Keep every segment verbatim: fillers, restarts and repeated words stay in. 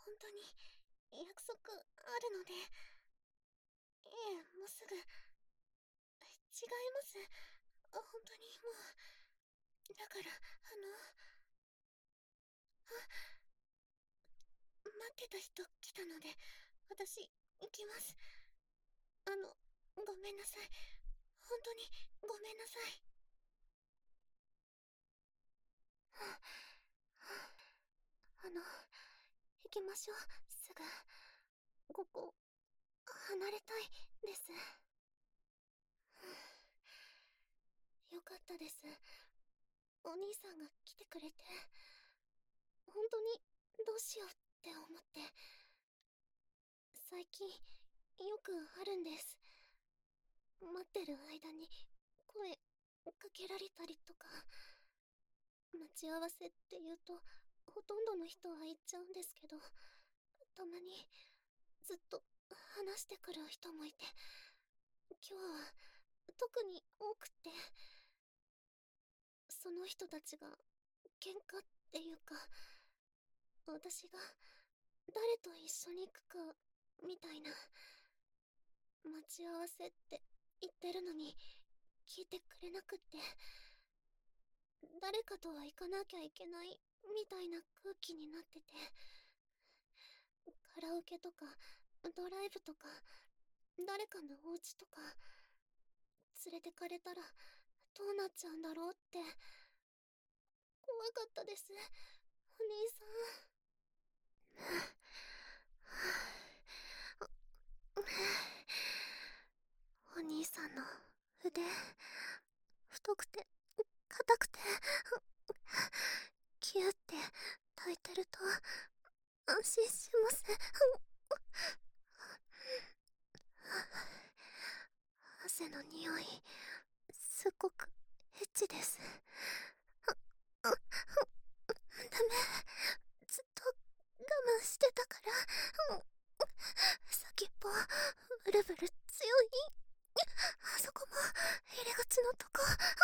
本当に約束あるので。いえ、もうすぐ。違います。本当にもう。だから、あの、あ、待ってた人来たので、私、行きます。あの、ごめんなさい。本当に、ごめんなさい。はあ、はあ、あの、行きましょう、すぐ。ここ、離れたいです。よかったです。お兄さんが来てくれて。本当に、どうしようって思って。最近、よくあるんです。待ってる間に、声、かけられたりとか。待ち合わせって言うと、ほとんどの人は行っちゃうんですけど、たまに、ずっと、話してくる人もいて、今日は、特に多くて、その人たちが、喧嘩っていうか、私が、誰と一緒に行くか、みたいな。待ち合わせって言ってるのに、聞いてくれなくって。誰かとは行かなきゃいけない、みたいな空気になってて。カラオケとか、ドライブとか、誰かのお家とか、連れてかれたら、どうなっちゃうんだろうって、怖かったです、お兄さん。お兄さんの腕、太くて、硬くて、キューって抱いてると、安心します。汗の匂い、すっごくエッチです。ダメ、ずっと我慢してたから。先っぽ、ブルブル強い。あそこも、入り口のとこ。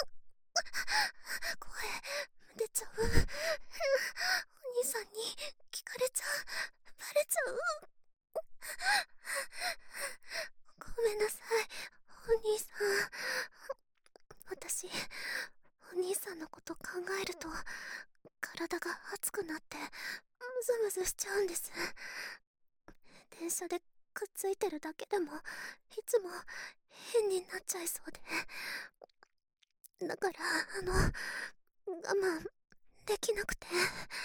声、出ちゃう。お兄さんに聞かれちゃう。バレちゃう。ごめんなさい、お兄さん。私、お兄さんのこと考えると、体が熱くなって、ムズムズしちゃうんです。電車でくっついてるだけでも、いつも変になっちゃいそうで。だから、あの、我慢できなくて、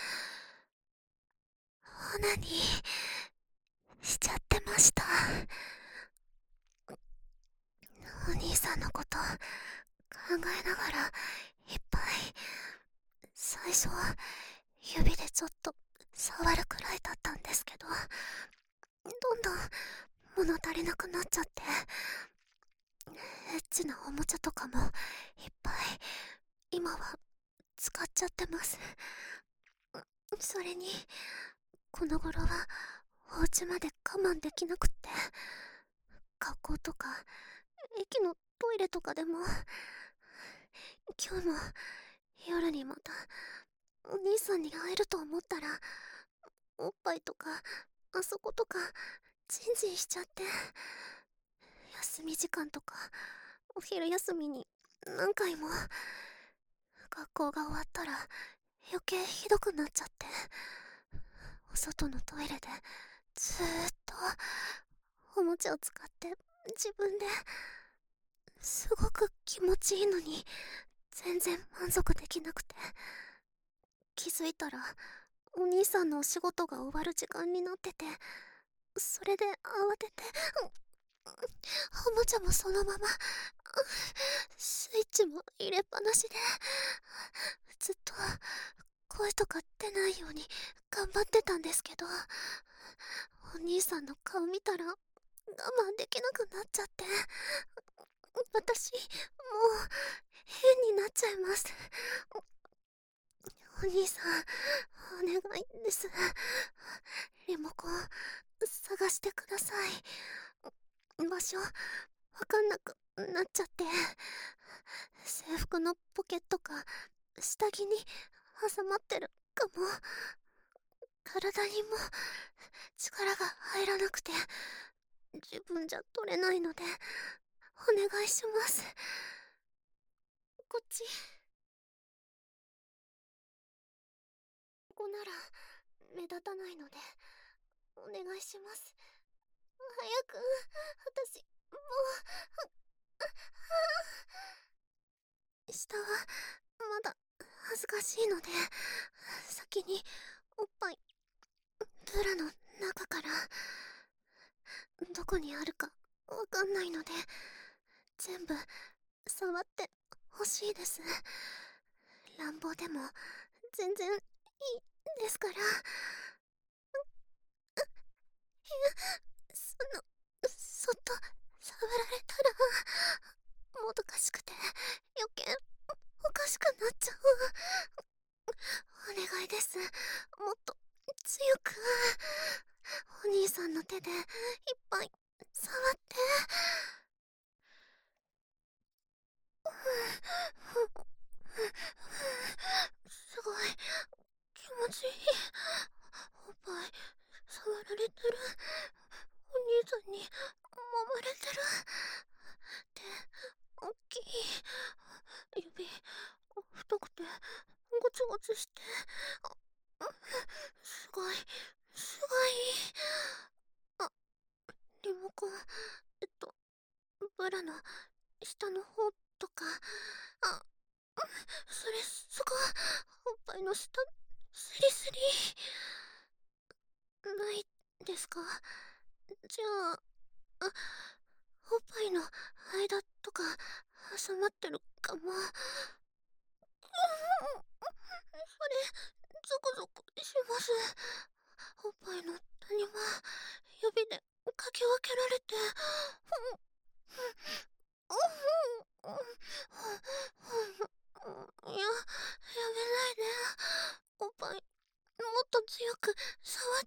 オナニーしちゃってました。お兄さんのこと考えながらいっぱい。最初は指でちょっと触るくらいだったんですけど、どんどん物足りなくなっちゃって、エッチなおもちゃとかもいっぱい今は使っちゃってます。それにこの頃はお家まで我慢できなくって、学校とか駅のトイレとかでも。今日も夜にまたお兄さんに会えると思ったら、おっぱいとかあそことかジンジンしちゃって。休み時間とかお昼休みに何回も。学校が終わったら余計ひどくなっちゃって、お外のトイレでずーっとおもちゃを使って自分で。すごく気持ちいいのに全然満足できなくて、気づいたらお兄さんのお仕事が終わる時間になってて、それで慌てて、おもちゃもそのまま、スイッチも入れっぱなしで、ずっと声とか出ないように頑張ってたんですけど、お兄さんの顔見たら我慢できなくなっちゃって、私もう変になっちゃいます。お兄さん、お願いです。リモコン探してください。場所わかんなくなっちゃって。制服のポケットか下着に挟まってるかも。 体にも力が入らなくて自分じゃ取れないのでお願いします。こっち。ここなら目立たないのでお願いします。早く。私もう下はまだ恥ずかしいので先におっぱいブラの中から。どこにあるかわかんないので全部触ってほしいです。乱暴でも全然いいですから。そのそっと触られたらもどかしくて余計おかしくなっちゃう。お願いです。もっと強く。お兄さんの手でいっぱい触って。すごい気持ちいい。おっぱい触られてる。お兄さんに揉まれてる。手大きい。指太くてゴツゴツして、すごいすごい。あ、リモコン、えっとブラの下の方とか。あ、それそこおっぱいの下スリスリないですか？じゃあ、あ、おっぱいの間とか挟まってるかも。それゾクゾクします。おっぱいの谷間指でかき分けられて。いや、やめないで。おっぱいもっと強く触って。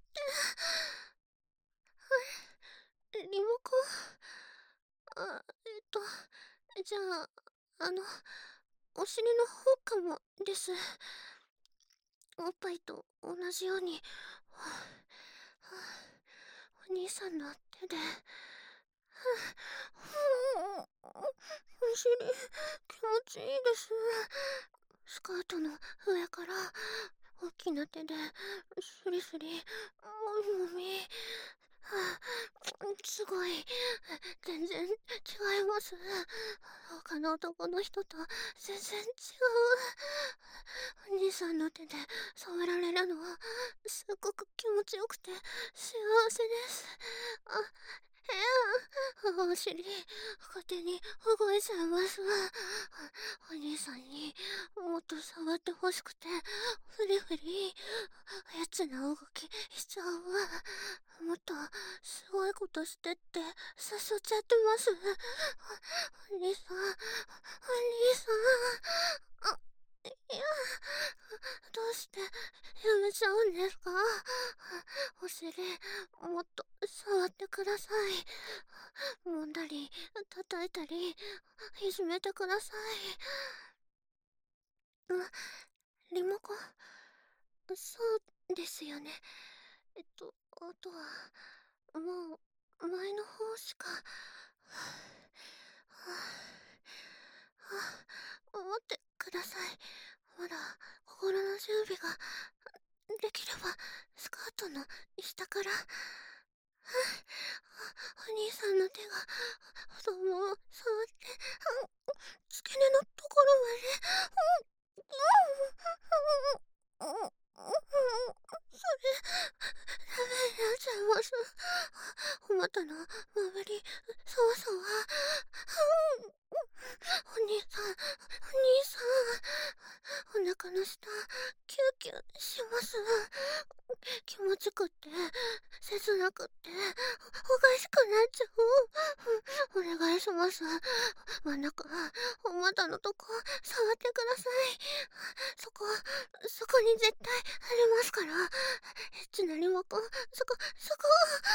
リモコン。あ、えっとじゃああのお尻の方かもです。おっぱいと同じように。はあはあ、お兄さんの手で。はあ、お尻気持ちいいです。スカートの上から大きな手でスリスリもみもみ。はあ、すごい全然違います。他の男の人と全然違う。お兄さんの手で触られるのはすっごく気持ちよくて幸せです。あ、いや、お尻勝手に動いちゃいます。お兄さんにもっと触ってほしくてフリフリエッチな動きしちゃう。もっとすごいことしてって誘っちゃってます。お兄さん、お兄さん。あ、いや、どうしてやめちゃうんですか？お尻もっと触ってください。揉んだり叩いたりいじめてください。あ、リモコン。そうですよね。えっとあとはもう前の方しか。はあ、はあ、待ってください。まだ心の準備ができればスカートの下から。はあ、お兄さんの手が太ももを触って付け根のところまで。それダメになっちゃいます。お股の周りそわそわ。お兄さん、お兄さん、お腹の下キューキューします。気持ちくって切なくっておかしくなっちゃう。お願いします。真ん中お股のとこ触ってください。そこそこに絶対ありますから。エッチなリモコン、そこそこ。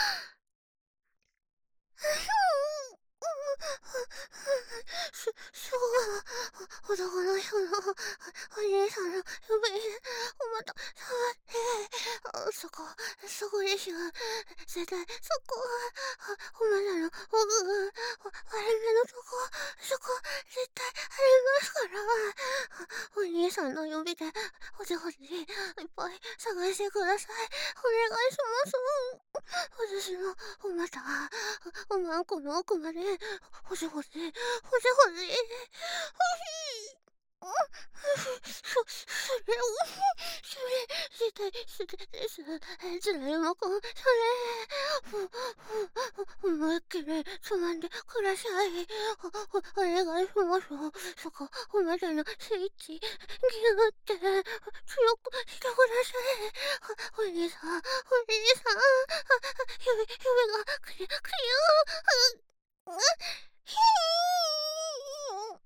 す、すごい。男の人のお兄さんの指でおまた触って、 そこ、そこですよ。絶対、そこは、お前らの、おぐ、悪めのとこ、そこ、絶対ありますから。お兄さんの指で、ほじほじ、いっぱい探してください。お願いします。私の、お股は、おまんこの奥まで、ほじほじ、ほじほじ、ほじ。そ、それを、それ、絶対、それです。つらいもこ、それ、お、お、思いっきりつまんでください。お、お、お願いします。そこ、おまたのスイッチ、ギューって強くしてください。お、お兄さん、お兄さん、指、指が、くり、くりゅー、う、う、ひー。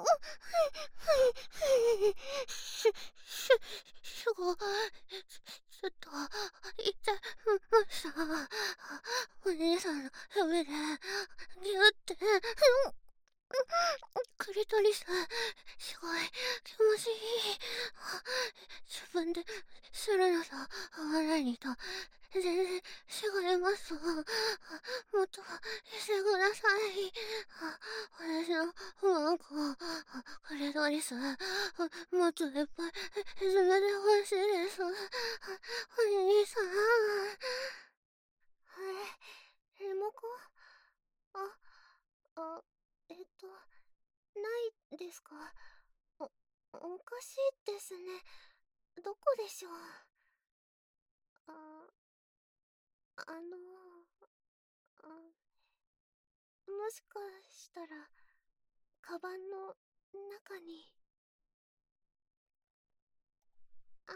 し、し、すごい、ちょっと、いっちゃいました。お兄さんの指で、ぎゅって、クリトリス、すごい、気持ちいい。自分でするのと、笑いにと、全然違います。もっとしてください。私のマンコ、クリトリス、もっといっぱい沈めてほしいです。お兄さん。はい、リモコン、あ、あ、えっと、ないですか？お、おかしいですね。どこでしょう？あ、あの、あ、もしかしたら、カバンの中に。はい、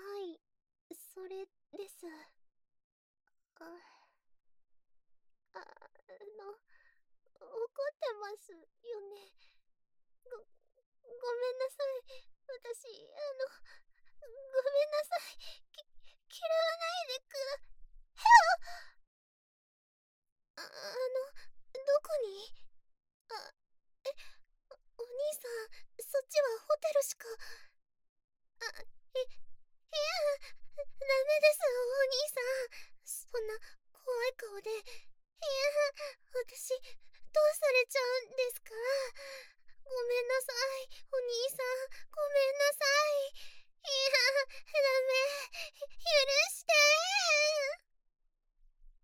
それです。あ、あの、怒ってますよね。ご、ごめんなさい。私、あの、ごめんなさい。き、嫌わないでくだ、あ、あの、どこに？あ、え、お兄さん、そっちはホテルしか。あ、い、いや、ダメです、お兄さん。そんな怖い顔で。いや、私、どうされちゃうんですか？ごめんなさい、お兄さん。ごめんなさい。いや、ダメ。許して。